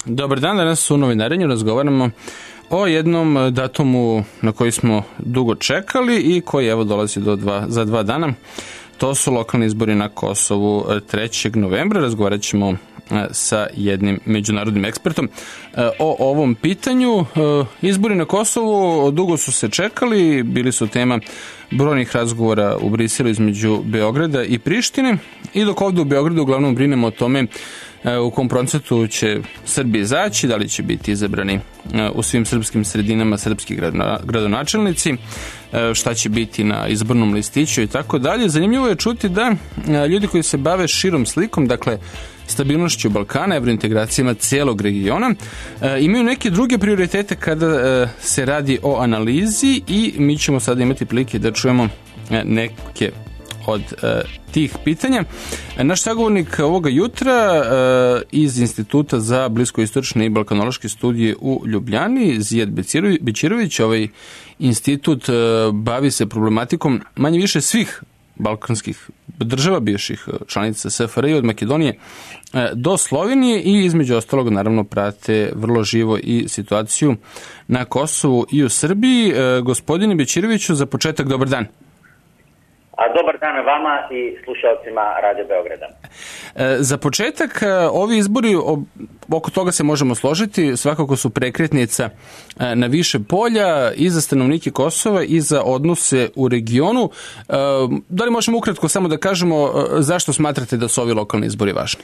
Dobar dan, danas u Novinarenju razgovaramo o jednom datumu na koji smo dugo čekali i koji evo dolazi za 2 dana. To su lokalni izbori na Kosovu 3. novembra. Razgovarat ćemo sa jednim međunarodnim ekspertom o ovom pitanju. Izbori na Kosovu dugo su se čekali, bili su tema brojnih razgovora u Briselu između Beograda i Prištine i dok ovdje u Beogradu uglavnom brinemo o tome u kom procentu će Srbi izaći, da li će biti izabrani u svim srpskim sredinama srpski gradonačelnici, šta će biti na izbornom listiću i tako dalje. Zanimljivo je čuti da ljudi koji se bave širom slikom, dakle stabilnošću Balkana, evrointegracijama cijelog regiona, imaju neke druge prioritete kada se radi o analizi i mi ćemo sada imati prilike da čujemo neke od tih pitanja. Naš sagovornik ovoga jutra iz Instituta za bliskoistočne i balkanološke studije u Ljubljani, Zijad Bećirović. Ovaj institut bavi se problematikom manje više svih balkanskih država, bivših članica SFRJ od Makedonije do Slovenije i između ostalog naravno prate vrlo živo i situaciju na Kosovu i u Srbiji. Gospodine Bećiroviću, za početak dobar dan. Dobar dan vama i slušalcima Radio Beograda. Za početak, ovi izbori, oko toga se možemo složiti, svakako su prekretnica na više polja i za stanovnike Kosova i za odnose u regionu. Da li možemo ukratko samo da kažemo zašto smatrate da su ovi lokalni izbori važni?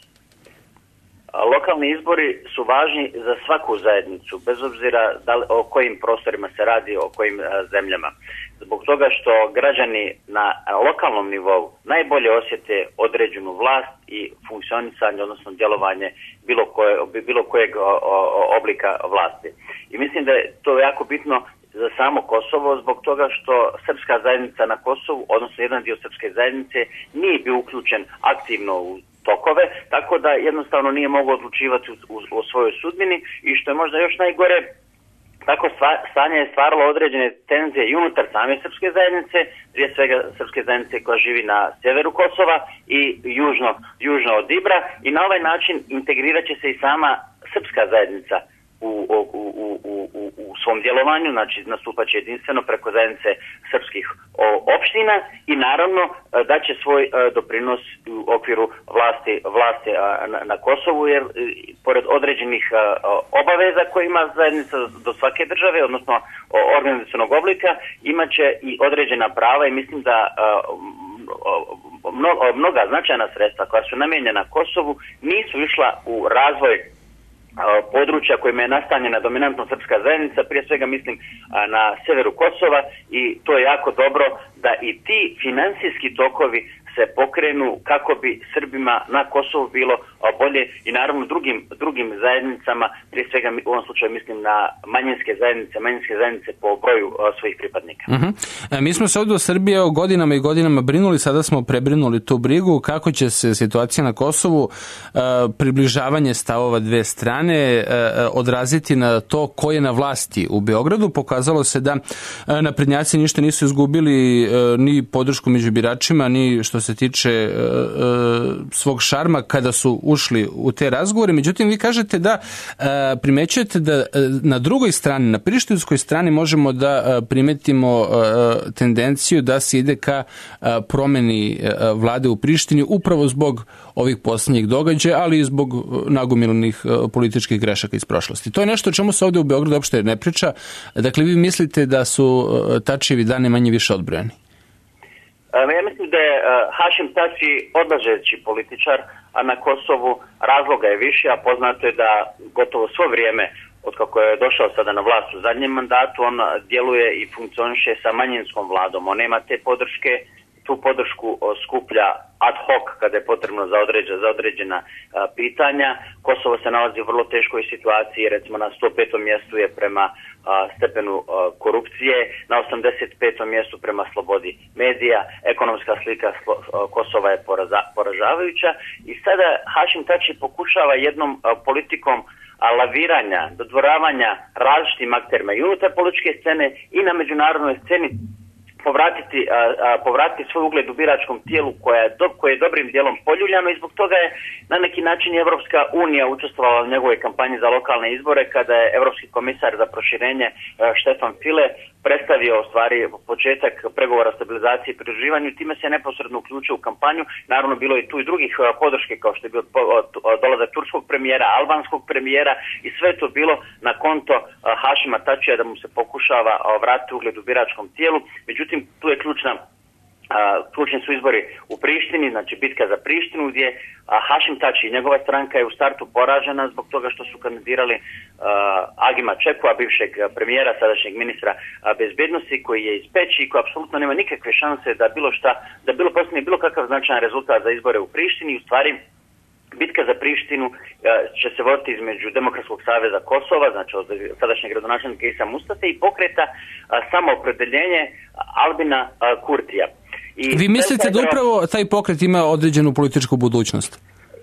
Lokalni izbori su važni za svaku zajednicu, bez obzira o kojim prostorima se radi, o kojim zemljama. Zbog toga što građani na lokalnom nivou najbolje osjete određenu vlast i funkcionisanje, odnosno djelovanje bilo kojeg oblika vlasti. I mislim da je to jako bitno za samo Kosovo zbog toga što srpska zajednica na Kosovu, odnosno jedan dio srpske zajednice, nije bio uključen aktivno u tokove, tako da jednostavno nije mogao odlučivati o svojoj sudbini i što je možda još najgore, tako stanje je stvaralo određene tenzije i unutar same srpske zajednice, prije svega srpske zajednice koja živi na sjeveru Kosova i južno od Ibra i na ovaj način integrirat će se i sama srpska zajednica u svom djelovanju, znači nastupat će jedinstveno preko zajednice srpskih opština i naravno da će svoj doprinos u okviru vlasti na Kosovu, jer pored određenih obaveza koje ima zajednica do svake države, odnosno organizacionog oblika, imat će i određena prava i mislim da mnoga značajna sredstva koja su namijenjena Kosovu nisu išla u razvoj područja kojima je nastanjena dominantno srpska zajednica, prije svega mislim na severu Kosova i to je jako dobro da i ti financijski tokovi se pokrenu kako bi Srbima na Kosovu bilo bolje i naravno drugim zajednicama, prije svega u ovom slučaju mislim na manjinske zajednice po broju svojih pripadnika. Mi smo se ovdje u Srbiji godinama i godinama brinuli, sada smo prebrinuli tu brigu, kako će se situacija na Kosovu, približavanje stavova dve strane odraziti na to ko je na vlasti u Beogradu. Pokazalo se da naprednjaci ništa nisu izgubili, ni podršku među biračima, ni što se tiče svog šarma kada su ušli u te razgovore. Međutim, vi kažete da primećujete da na drugoj strani, na prištinskoj strani možemo da primetimo tendenciju da se ide ka promjeni vlade u Prištini upravo zbog ovih posljednjih događaja, ali i zbog nagomilanih političkih grešaka iz prošlosti. To je nešto o čemu se ovdje u Beogradu uopšte ne priča. Dakle, vi mislite da su Tačijevi dani manje više odbrojani? Ja mislim da je Hašim Tači odlažeći političar, a na Kosovu razloga je više, a poznato je da gotovo svo vrijeme od kako je došao sada na vlast u zadnjem mandatu, on djeluje i funkcioniše sa manjinskom vladom. On nema te podrške, tu podršku skuplja ad hoc kada je potrebno za određena pitanja. Kosovo se nalazi u vrlo teškoj situaciji, recimo na 105. mjestu je prema stepenu korupcije, na 85. mjestu prema slobodi medija, ekonomska slika Kosova je poražavajuća i sada Hašim Tači pokušava jednom politikom laviranja, dodvoravanja različitim akterima i unutar političke scene i na međunarodnoj sceni povratiti svoj ugled u biračkom tijelu koje je dobrim dijelom poljuljano i zbog toga je na neki način Evropska unija učestvovala u njegovoj kampanji za lokalne izbore kada je Europski komisar za proširenje Štefan File predstavio u stvari početak pregovora o stabilizaciji i pridruživanju, time se neposredno uključio u kampanju. Naravno bilo je tu i drugih podrške kao što je bio dolazak turskog premijera, albanskog premijera i sve to bilo na konto Hašima Tačija da mu se pokušava vratiti ugled u biračkom tijelu. Međutim, tu je ključni su izbori u Prištini, znači bitka za Prištinu gdje Hašim Tači i njegova stranka je u startu poražena zbog toga što su kandidirali Agima Čekua, bivšeg premijera, sadašnjeg ministra bezbednosti koji je iz Peći i koji apsolutno nema nikakve šanse da postigne bilo kakav značajan rezultat za izbore u Prištini. U stvari bitka za Prištinu će se voditi između Demokratskog saveza Kosova, znači od sadašnjeg gradonačelnika Isa Mustafe i pokreta Samoopredeljenje Albina Kurtija. Vi mislite da upravo taj pokret ima određenu političku budućnost?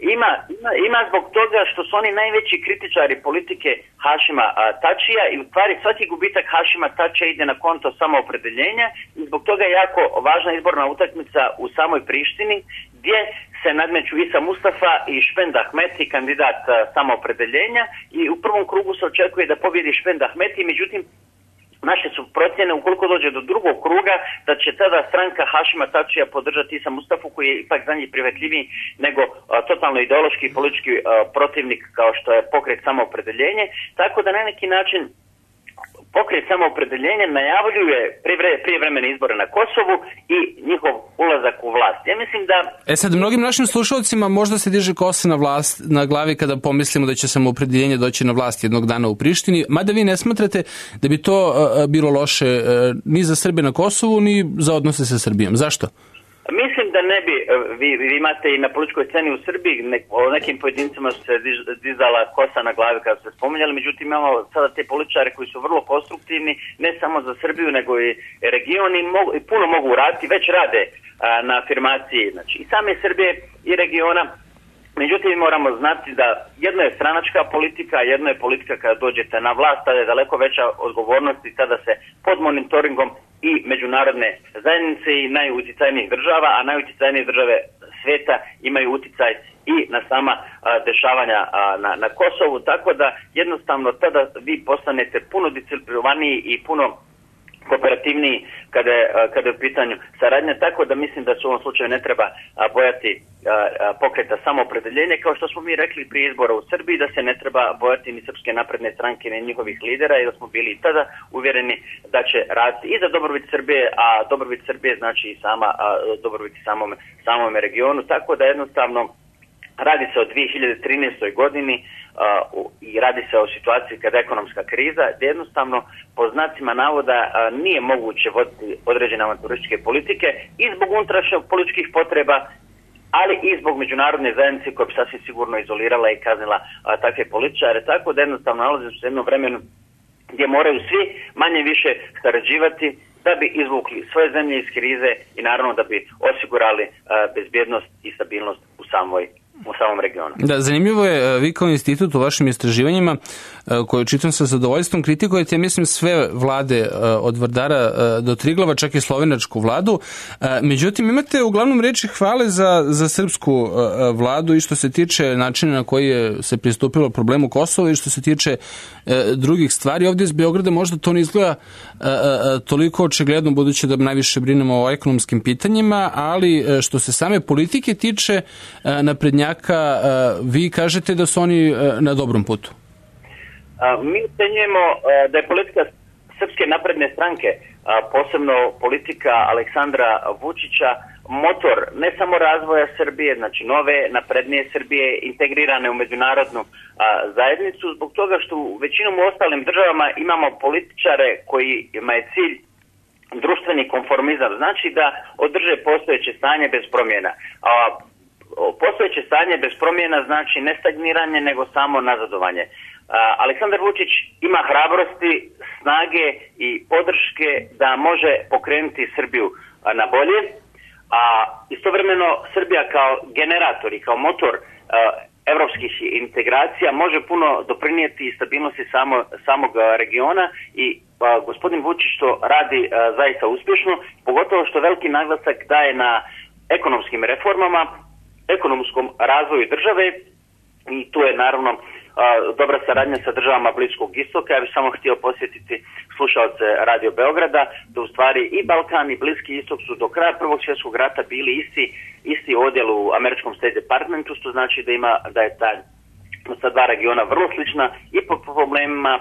Ima zbog toga što su oni najveći kritičari politike Hašima Tačija i u stvari svaki gubitak Hašima Tačija ide na konto samoopredeljenja i zbog toga je jako važna izborna utakmica u samoj Prištini gdje se nadmeću Isa Mustafa i Špend Ahmeti, kandidat samoopredeljenja i u prvom krugu se očekuje da pobjedi Špend Ahmeti, međutim naše su procjene ukoliko dođe do drugog kruga da će tada stranka Hašima Tačija podržati Isa Mustafu koji je ipak za njih prihvatljiviji nego totalno ideološki i politički protivnik kao što je pokret Samoopredeljenje, tako da na neki način pokret Samoopredeljenje najavljuje prijevremene izbore na Kosovu i njihov ulazak u vlast. Ja mislim da... Sad, mnogim našim slušalcima možda se diže kosa na glavi kada pomislimo da će Samoopredeljenje doći na vlast jednog dana u Prištini, mada vi ne smatrate da bi to bilo loše ni za Srbe na Kosovu, ni za odnose sa Srbijom. Zašto? Mislim da ne bi, vi imate i na političkoj sceni u Srbiji, o nekim pojedincima su se dizala kosa na glavi kada ste spominjali, međutim imamo sada te političare koji su vrlo konstruktivni, ne samo za Srbiju nego i region i puno mogu raditi, već rade na afirmaciji, znači i same Srbije i regiona. Međutim, moramo znati da jedno je stranačka politika, jedno je politika kada dođete na vlast, tada je daleko veća odgovornost i tada se pod monitoringom i međunarodne zajednice i najuticajnijih država, a najuticajnije države sveta imaju uticaj i na sama dešavanja na Kosovu, tako da jednostavno tada vi postanete puno disciplinovaniji i puno kooperativniji kada je u pitanju saradnja, tako da mislim da se u ovom slučaju ne treba bojati pokreta Samoopredeljenje, kao što smo mi rekli prije izbora u Srbiji, da se ne treba bojati ni Srpske napredne stranke ni njihovih lidera i da smo bili i tada uvjereni da će raditi i za dobrobit Srbije, a dobrobit Srbije znači i dobrobit samome regionu, tako da jednostavno radi se o 2013. godini i radi se o situaciji kada je ekonomska kriza, gdje jednostavno po znacima navoda nije moguće voditi određene avanturističke politike i zbog unutrašnjih političkih potreba, ali i zbog međunarodne zajednice koja bi sasvim sigurno izolirala i kaznila takve političare, tako da jednostavno nalaze se u jednom vremenu gdje moraju svi manje više sarađivati da bi izvukli svoje zemlje iz krize i naravno da bi osigurali bezbjednost i stabilnost u samom regionu. Da, zanimljivo je, vi kao institut u vašim istraživanjima koje čitam sa zadovoljstvom kritikujete, ja mislim sve vlade od Vardara do Triglava, čak i slovenačku vladu. Međutim, imate uglavnom reči hvale za srpsku vladu i što se tiče načina na koji je se pristupilo problemu Kosova i što se tiče drugih stvari. Ovdje iz Beograda možda to ne izgleda toliko očigledno, budući da najviše brinemo o ekonomskim pitanjima, ali što se same politike tiče naprednjaka, vi kažete da su oni na dobrom putu. Mi ocenjujemo da je politika Srpske napredne stranke, posebno politika Aleksandra Vučića, motor ne samo razvoja Srbije, znači nove, naprednije Srbije, integrirane u međunarodnu zajednicu, zbog toga što u većinom u ostalim državama imamo političare kojima je cilj društveni konformizam, znači da održe postojeće stanje bez promjena. Postojeće stanje bez promjena znači ne stagniranje, nego samo nazadovanje. Aleksandar Vučić ima hrabrosti, snage i podrške da može pokrenuti Srbiju na bolje, a istovremeno Srbija kao generator i kao motor evropskih integracija može puno doprinijeti i stabilnosti samog regiona i gospodin Vučić to radi zaista uspješno, pogotovo što veliki naglasak daje na ekonomskim reformama, ekonomskom razvoju države i tu je naravno dobra saradnja sa državama Bliskog istoka. Ja bih samo htio posjetiti slušalce Radio Beograda da u stvari i Balkan i Bliski istok su do kraja Prvog svjetskog rata bili isti odjel u američkom State Departmentu, što znači da je ta sa dva regiona vrlo slična i po problemima,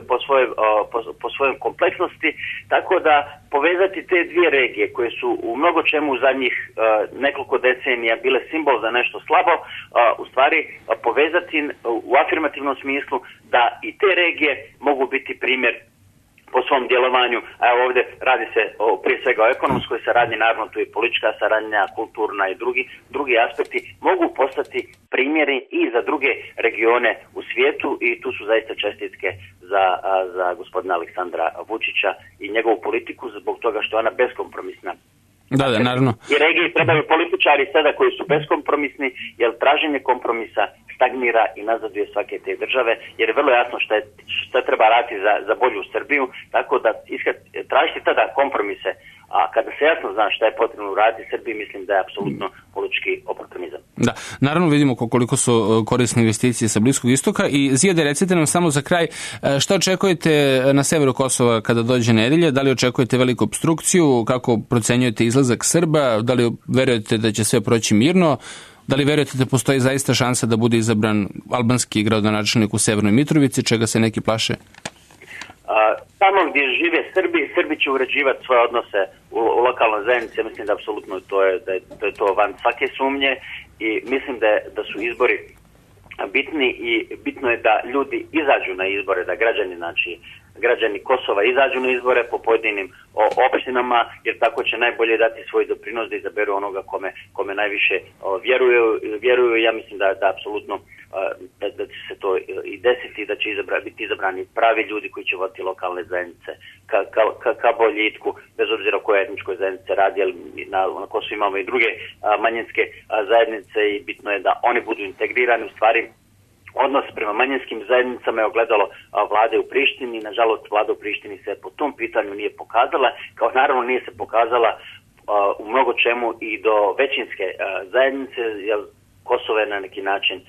po svojoj kompleksnosti, tako da povezati te dvije regije koje su u mnogo čemu u zadnjih nekoliko decenija bile simbol za nešto slabo, u stvari povezati u afirmativnom smislu da i te regije mogu biti primjer po svom djelovanju, a evo ovdje radi se prije svega o ekonomskoj saradnji, naravno tu je politička saradnja, kulturna i drugi aspekti mogu postati primjeri i za druge regione u svijetu i tu su zaista čestitke za gospodina Aleksandra Vučića i njegovu politiku zbog toga što je ona beskompromisna. Da, naravno. I regiji trebaju političari sada koji su beskompromisni, jer traženje kompromisa stagnira i nazaduje svake te države, jer je vrlo jasno šta treba raditi za bolju Srbiju, tako da tražiti tada kompromise, a kada se jasno zna šta je potrebno uraditi Srbiji, mislim da je apsolutno politički oportunizam. Da, naravno vidimo koliko su korisne investicije sa Bliskog istoka i Zijade, recite nam samo za kraj, šta očekujete na severu Kosova kada dođe nedelja, da li očekujete veliku opstrukciju, kako procenjujete izlazak Srba, da li verujete da će sve proći mirno, da li verujete da postoji zaista šansa da bude izabran albanski gradonačelnik u Severnoj Mitrovici, čega se neki plaše? Tamo gdje žive Srbi će uređivati svoje odnose u lokalnoj zajednici. Mislim da apsolutno to je to van svake sumnje i mislim da su izbori bitni i bitno je da ljudi izađu na izbore, da građani Kosova izađu na izbore po pojedinim opštinama, jer tako će najbolje dati svoj doprinos da izaberu onoga kome najviše vjeruju. Ja mislim da apsolutno da će se to i desiti, da će biti izabrani pravi ljudi koji će voditi lokalne zajednice ka boljitku, bez obzira o kojoj etničkoj zajednice radi, jer na Kosovu imamo i druge manjinske zajednice i bitno je da oni budu integrirani. U stvari odnos prema manjinskim zajednicama je ogledalo vlade u Prištini. Nažalost, vlada u Prištini se po tom pitanju nije pokazala, kao naravno nije se pokazala u mnogo čemu i do većinske zajednice, jer Kosovo je na neki način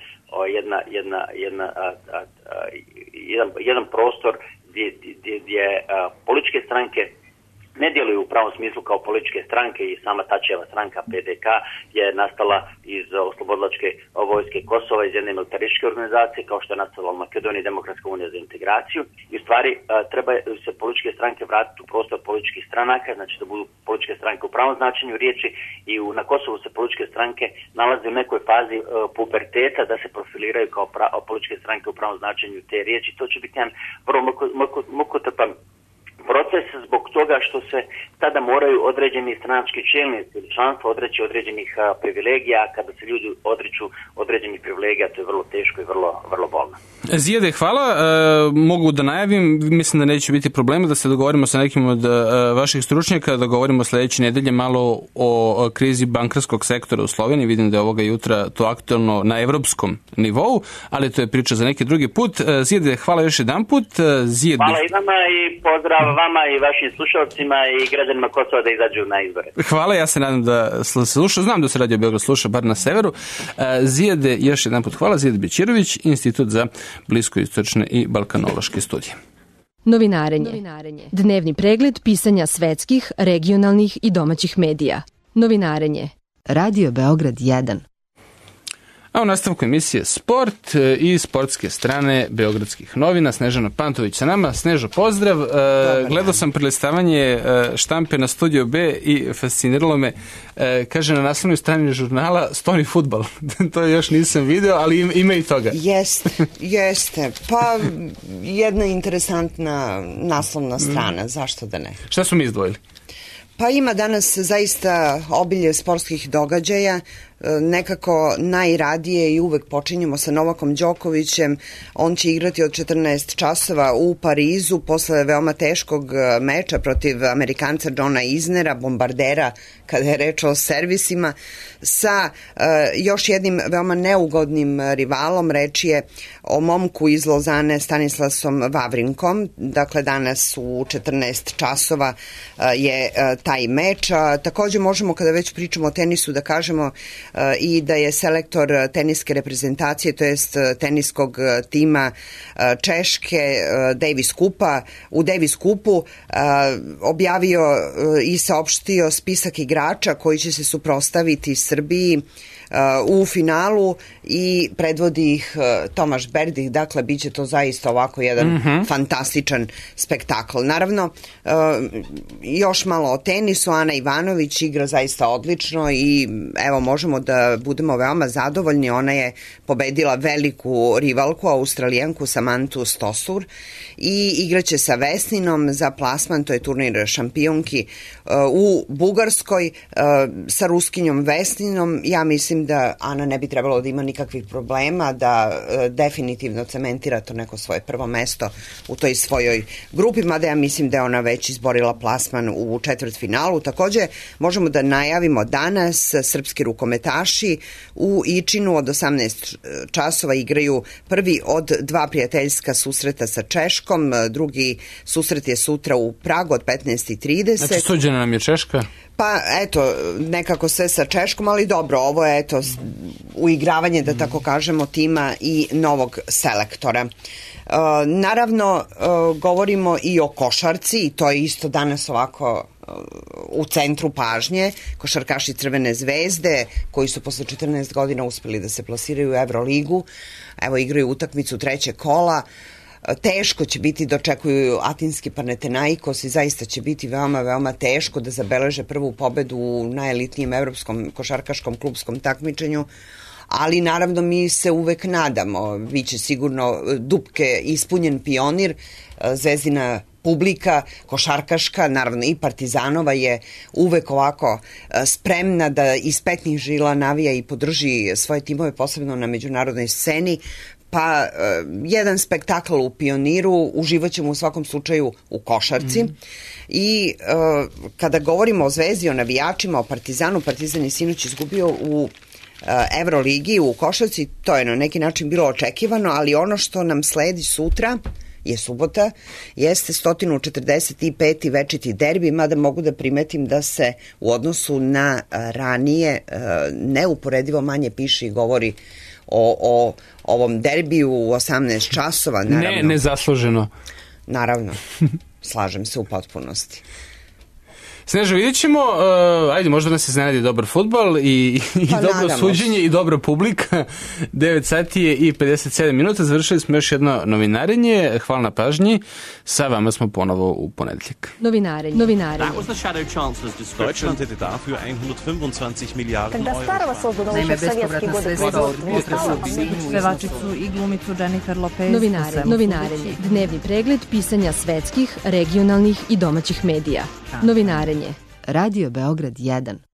jedan prostor gdje političke stranke ne djeluju u pravom smislu kao političke stranke i sama Tačijeva stranka PDK je nastala iz oslobodilačke vojske Kosova, iz jedne militarističke organizacije kao što je nastala u Makedoniji Demokratska unija za integraciju i u stvari treba se političke stranke vratiti u prostor političkih stranaka, znači da budu političke stranke u pravom značenju riječi i na Kosovu se političke stranke nalaze u nekoj fazi puberteta da se profiliraju kao političke stranke u pravom značenju te riječi. To će biti jedan vrlo mukotrpan proces zbog toga što se tada moraju određeni stranački čelnici ili članstvo odreći određenih privilegija. Kada se ljudi odriču određenih privilegija, to je vrlo teško i vrlo bolno. Zijade, hvala. Mogu da najavim, mislim da neće biti problema da se dogovorimo sa nekim od vaših stručnjaka, da govorimo sljedeće nedelje malo o krizi bankarskog sektora u Sloveniji. Vidim da je ovoga jutra to aktualno na evropskom nivou, ali to je priča za neki drugi put. Zijade, hvala još jedan put. Hvala i vama i pozdrav vama i vašim slušalcima i građanima Kosova da izađu na izbore. Hvala, ja se nadam da sluša, znam da se Radio Beograd sluša, bar na severu. Zijade, još jedan put hvala. Zijade Bećirović, Institut za bliskoistočne i balkanološke studije. Novinarenje. Dnevni pregled pisanja svetskih, regionalnih i domaćih medija. Novinarenje. Radio Beograd 1. A u nastavku emisije Sport i sportske strane Beogradskih novina. Snežana Pantović sa nama. Snežo, pozdrav. Gledao sam prelistavanje štampe na Studio B i fasciniralo me. Kaže na naslovnoj strani žurnala Stoni fudbal. To još nisam video, ali ima i toga. Jeste. Pa jedna interesantna naslovna strana. Zašto da ne? Šta su mi izdvojili? Pa ima danas zaista obilje sportskih događaja. nekako najradije i uvek počinjemo sa Novakom Đokovićem. On će igrati od 14 časova u Parizu posle veoma teškog meča protiv Amerikanca Johna Isnera, bombardera kada je reč o servisima, sa još jednim veoma neugodnim rivalom. Reč je o momku iz Lozane, Stanislasom Vavrinkom. Dakle, danas u 14 časova je taj meč. Takođe možemo, kada već pričamo o tenisu, da kažemo i da je selektor teniske reprezentacije, to jest teniskog tima Češke u Davis Cupu objavio i saopštio spisak igrača koji će se suprotstaviti Srbiji u finalu i predvodi ih Tomaš Berdih. Dakle, bit će to zaista ovako jedan fantastičan spektakl. Naravno, još malo o tenisu. Ana Ivanović igra zaista odlično i evo, možemo da budemo veoma zadovoljni. Ona je pobedila veliku rivalku, Australijanku Samantu Stosur, i igraće sa Vesninom za plasman, to je turnir šampionki u Bugarskoj, sa Ruskinjom Vesninom. Ja mislim da Ana ne bi trebalo da ima nikakvih problema, da definitivno cementira to neko svoje prvo mesto u toj svojoj grupi, mada ja mislim da je ona već izborila plasman u četvrtfinalu. Takođe, možemo da najavimo danas srpski rukometaši u Ičinu od 18 časova igraju prvi od dva prijateljska susreta sa Češkom, drugi susret je sutra u Pragu od 15:30. Znači, suđena nam je Češka? Pa, eto, nekako sve sa Češkom, ali dobro, ovo je, eto, uigravanje, da tako kažemo, tima i novog selektora. Naravno, govorimo i o košarci, i to je isto danas ovako u centru pažnje. Košarkaši Crvene zvezde, koji su posle 14 godina uspeli da se plasiraju u Evroligu, evo, igraju utakmicu trećeg kola. Teško će biti, dočekuju Atinski Panathinaikos i zaista će biti veoma, veoma teško da zabeleže prvu pobedu u najelitnijem evropskom košarkaškom klubskom takmičenju, ali naravno mi se uvek nadamo. Biće sigurno dupke ispunjen Pionir, Zvezdina publika, košarkaška, naravno i Partizanova je uvek ovako spremna da iz petnih žila navija i podrži svoje timove, posebno na međunarodnoj sceni. Pa jedan spektakl u Pioniru, uživat ćemo u svakom slučaju u košarci. I kada govorimo o Zvezdi, o navijačima, o Partizanu, Partizan je sinoć izgubio u Evroligi, u košarci, to je na neki način bilo očekivano, ali ono što nam sledi sutra je subota, jeste 145. večiti derbi, mada mogu da primetim da se u odnosu na ranije neuporedivo manje piše i govori o ovom derbiju u 18 časova. Naravno, nezasluženo. Naravno, slažem se u potpunosti. Sneža, vidjet ćemo, ajde, možda nas iznenadi dobar fudbal i dobro suđenje i dobra publika. 9 sati je i 57 minuta, završili smo još jedno novinarenje. Hvala na pažnji, sa vama smo ponovo u ponedeljak. Novinarenje. That was the Shadow Chancellor's description. Deutschland hätte dafür 125 Miliarden Когда старого создано еще в советские годы Pevačicu i glumicu Jennifer Lopez. Novinarenje. Dnevni pregled pisanja svetskih, regionalnih i domaćih medija. Novinarenje. Radio Beograd 1.